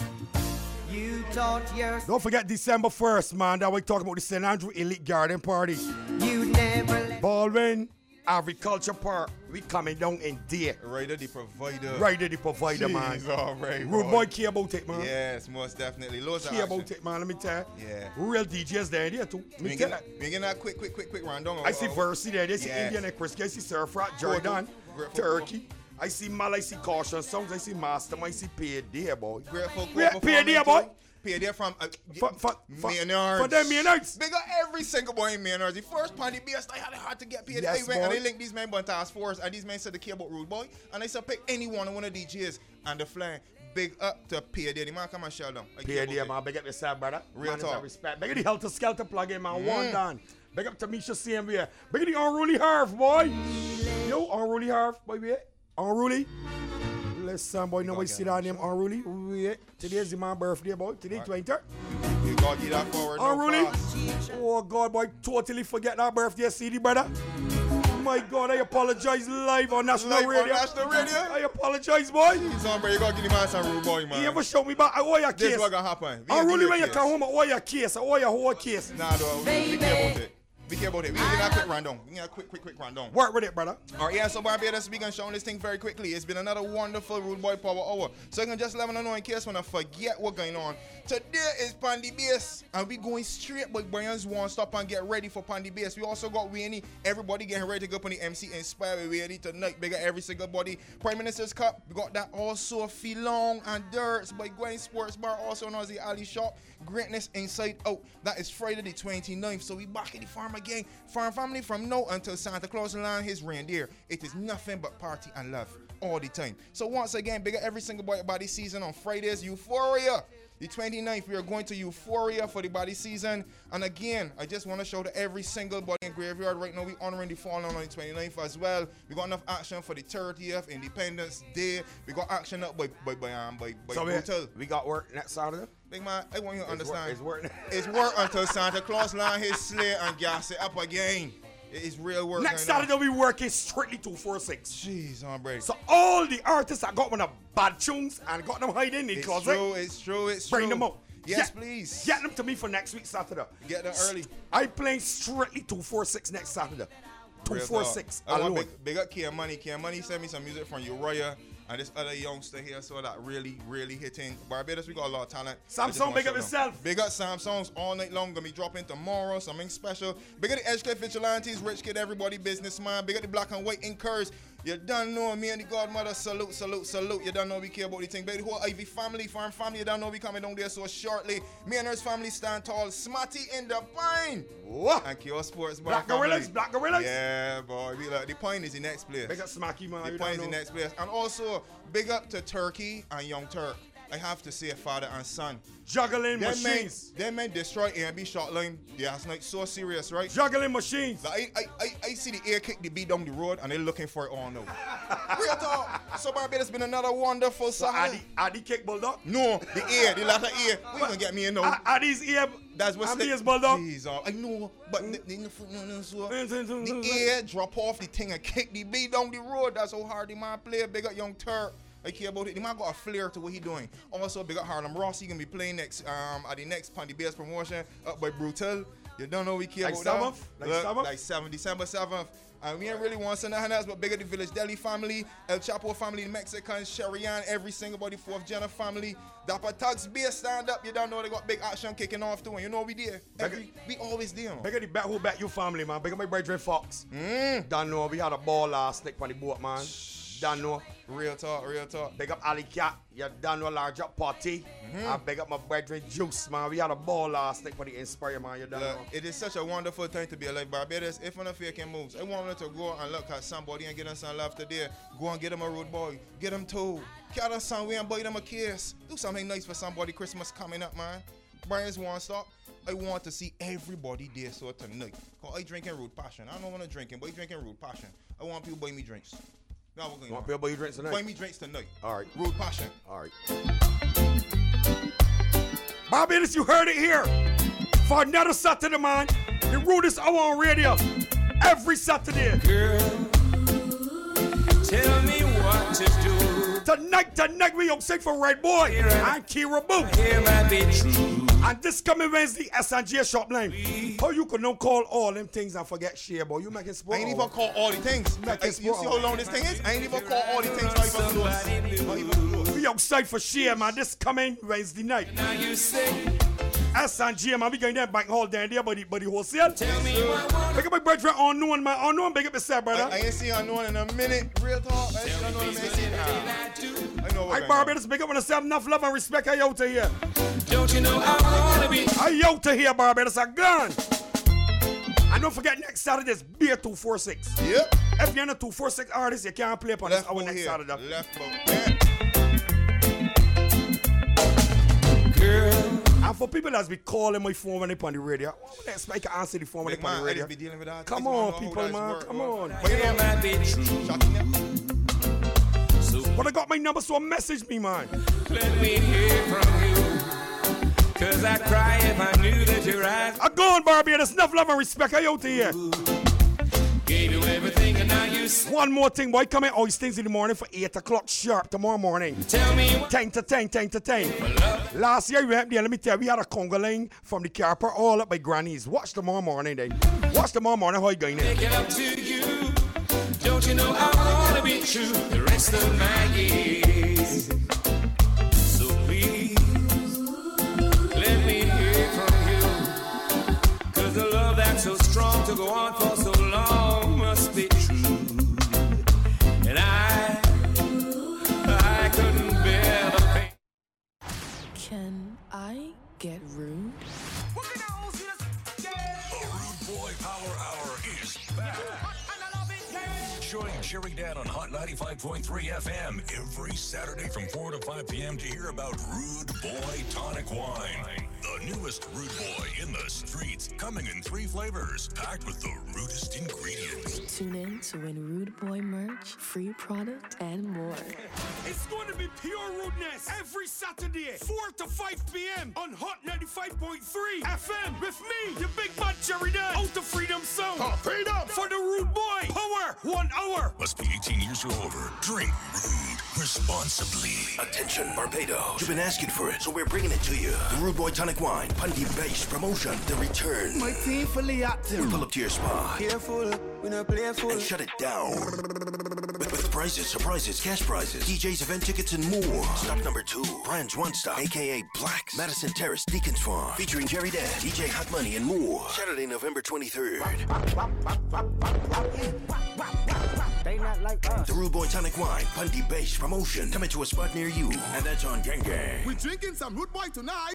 You taught your. Don't forget December 1st, man. That we talk about the St. Andrew Elite Garden Party. You never let Baldwin Agriculture Park. We coming down in there. Ryder the provider. Ryder the provider, man. All right, Rude boy care about it, man. Yes, most definitely. Loads of care action. about it, man. Let me tell you. Yeah. Real DJs there too. We getting that quick rundown. I see Versi there. They see Indian and Chris. I see Surfrat, Jordan, Turkey. I see Mal, I see Caution Songs, I see Master, I see P.A.D. boy. P.A.D. boy. P.A.D. from Maynards. For them Maynards. Big up every single boy in Maynards. The first Pandy BS, I had it hard to get P.A.D. Yes, and they linked these men by task force, and these men said they care about Rude Boy, and they said pick any one of the DJs and the flying. Big up to P.A.D. The man come and shout them. P.A.D. man, big up yourself, brother. Real man, talk. Respect. Big up the Helter Skelter plug-in, man. One done. Big up to Misha CMV. Big up the Unruly Harv, boy. Yo, Unruly Harv, boy, wait. Unruly. Listen, boy, nobody see that name Unruly. Wait. Today's the man's birthday, boy. Today, 23rd. You gotta get that forward. Unruly. Oh, God, boy, totally forget that birthday CD, brother. My God, I apologize live on National Radio. I apologize, boy. Son, bro, you gotta give the man some Rude Boy, man. You ever show me back? I owe your case. This is what gonna happen. Unruly, when you come home, I owe your case. I owe your whole case. Nah, though. Be careful about it. Be careful about it. We need a quick rundown. We need a quick rundown. Work with it, brother. All right, yeah, so Barbados, we can show this thing very quickly. It's been another wonderful Rude Boy Power Hour. So you can just let me know in case when I forget what's going on. Today is Pandy Bass, and we going straight by Brian's One Stop and get ready for Pandy Bass. We also got Wayne. Everybody getting ready to go up on the MC Inspire with Wayne tonight. Bigger every single body. Prime Minister's Cup. We got that also Filong and Dirts by Gwen Sports Bar, also known as the Ali Shop. Greatness Inside Out. That is Friday the 29th. So we back at the farm again. Farm family from now until Santa Claus land his reindeer. It is nothing but party and love all the time. So once again, bigger every single body season on Fridays. Euphoria. The 29th, we are going to Euphoria for the body season. And again, I just want to show to every single body in Graveyard. Right now, we're honoring the fallen on the 29th as well. We got enough action for the 30th, Independence Day. We got action up by so Brutal. We got work next Saturday? Big man, I want you to understand. It's work. It's work until Santa Claus land his sleigh and gas it up again. It is real work. Next Saturday, we working strictly 246. Jeez, hombre. So all the artists that got one of bad tunes and got them hiding in the closet. It's true. Bring them out. Yes, please. Get them to me for next week Saturday. Get them early. I playing strictly 246 next Saturday. 246 alone. Big up Kia Money. Kia Money sent me some music from Uriah and this other youngster here, so that really hitting. Barbados, we got a lot of talent. Samsung, big up yourself. Big up Samsung's all night long. Gonna be dropping tomorrow, something special. Big up the Edgecliff Vigilantes, Rich Kid, everybody, businessman. Big up the Black and White Inkers. You done know me and the Godmother. Salute. You done know we care about the thing. Big the whole Ivy family, farm family. You done know we coming down there so shortly. Me and her family stand tall. Smarty in the Pine. What? And Kyo Sports Bar. Black Gorillas. Yeah, boy. We like the Pine is the next place. Big up Smacky, man. The Pine is the next place. And also, big up to Turkey and Young Turk. I have to say father and son. Juggling machines. Them men destroy A&B short line last night. So serious, right? Juggling machines. Like, I see the air kick the beat down the road and they're looking for it all now. Real talk. So Barbados been another wonderful Saturday. Are the kick bulldog? No, the ear, the latter ear. We gonna get me in now. Are these ear? That's what's the bulldog. Jeez, I know, but the ear drop off the thing and kick the beat down the road. That's how hard the man play. Big up Young Turk. I care about it. The man got a flair to what he doing. Also, big up Harlem Ross. He gonna be playing next at the next Pandy Bears promotion up by Brutal. You don't know we care like about 7th? Like 7th, December 7th. And we ain't really want to say nothing else but big up the Village Deli family, El Chapo family, the Mexicans, Sherian, every single body, 4th Jenner family. Dapper Tugs, be a stand up. You don't know they got big action kicking off too. And you know we there. We always there. Big up the Who Back You family, man. Big up my brethren Fox. Don't know. We had a ball last night on the boat, man. Don't know. Real talk, real talk. Big up Ali Cat. You don't know large up party. And big up my brethren Juice, man. We had a ball last night for the Inspire, man. You don't know. It is such a wonderful time to be alive. Barbados, if one of you can move, I want them to go and look at somebody and get them some love today. Go and get them a road boy. Get them too. Carry them somewhere and buy them a kiss. Do something nice for somebody. Christmas coming up, man. Brian's One Stop. I want to see everybody there so tonight. Cause I drinking Road Passion. I don't want to drinking, but I drinking Road Passion. I want people buy me drinks. No, we're going you want people buy you drinks tonight? Buy me drinks tonight. All right. Road Passion. All right. Barbados, you heard it here. For another Saturday, man. The rudest hour on radio. Every Saturday. Girl, tell me what to do. Tonight we outside for Red Boy and Kira Boo. It might be true. And this coming Wednesday, S&J shop line. How you could not call all them things and forget share, boy? You making sport. I ain't even call all the things. You see how long this thing is? I ain't even call all the things. Not even close. We outside for share, man. This coming Wednesday night. Now you say S&J, man. We going there bank hall down there by the wholesale. Tell me what. Big up my brethren Unknown, man. Unknown, big up yourself, brother. I ain't see Unknown in a minute. Real talk. I ain't see Unknown in a minute. I know what. Hey, Barbados, big up on yourself. Enough love and respect. I out to here. Don't you know I wanna be? I out to here, Barbados. A gun. And don't forget, next Saturday is Beer 246. Yep. If you're in a 246 artist, you can't play upon this our next Saturday. Left boat. Yeah. Girl. And for people that's be calling my phone when they on the radio, I want to expect to answer the phone when they on the radio. Be dealing with that. Come on, people, man. Come on. But you know, might be true. But I got my number, so message me, man. Let me hear from you. Cause I'd cry if I knew that your eyes. I'm going, Barbados. Enough love and respect. I out to here. Gave you everything and now you one more thing, boy. Come in all these things in the morning for 8 o'clock sharp tomorrow morning. Tell me 10 to 10. Last year we went there, let me tell you, we had a conga line from the Carper all up by Granny's. Watch tomorrow morning then. Watch tomorrow morning how you going in. Make it up to you. Don't you know I wanna be true the rest of my years. So please let me hear from you. Cause the love that's so strong to go on for so long must be true. And I couldn't bear the pain. Can I get rude? The Rude Boy Power Hour is back. Join Jerry Dan on Hot 95.3 FM every Saturday from 4 to 5 p.m. to hear about Rude Boy Tonic Wine. The newest Rude Boy in the streets, coming in 3 flavors, packed with the rudest ingredients. Tune in to win Rude Boy merch, free product, and more. It's going to be pure rudeness every Saturday, 4 to 5 p.m. on Hot 95.3 FM with me, the big bad Jerry Dan, out of Freedom Zone. Freedom! For the Rude Boy Power 1 hour. Must be 18 years or over. Drink rude responsibly. Attention, Barbados. You've been asking for it, so we're bringing it to you. The Rude Boy Tonic Wine, Pundy Bass Promotion, The Return. My team fully active. We pull up to your spot. Careful, we not playful. And shut it down. With prizes, surprises, cash prizes, DJs, event tickets, and more. Stop number 2, Brands One Stop, a.k.a. Blacks, Madison Terrace, Deacons Farm, featuring Jerry Dan, DJ Hot Money, and more. Saturday, November 23rd. They not like us. The Rude Boy Tonic Wine, Pundy Bass Promotion, coming to a spot near you. And that's on Gang Gang. We drinking some Rude Boy tonight.